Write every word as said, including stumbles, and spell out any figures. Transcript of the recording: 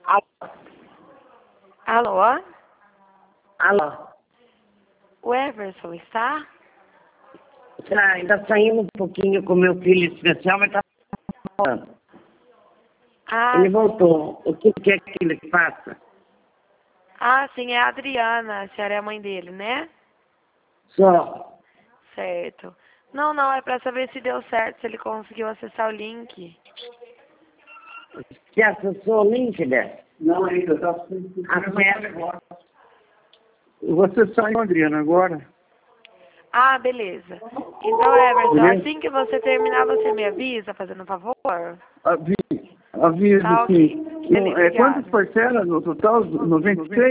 Alô? Alô? Alô? O Everson está? Tá, ainda saindo um pouquinho com meu filho especial, mas tá falando. Ah, Ele voltou. O que quer que ele faça? ah, sim, é a Adriana. A senhora é a mãe dele, né? Só. Certo. Não, não, é pra saber se deu certo, se ele conseguiu acessar o link. Você acessou o link, né? Não, ainda está Acessa. Você saiu, Adriana, agora? Ah, beleza. Então, Everson, Beleza? assim que você terminar, você me avisa, fazendo um favor? Aviso, aviso Tá, sim. ok. Não, Beleza, é, quantas obrigada. parcelas no total? noventa e seis?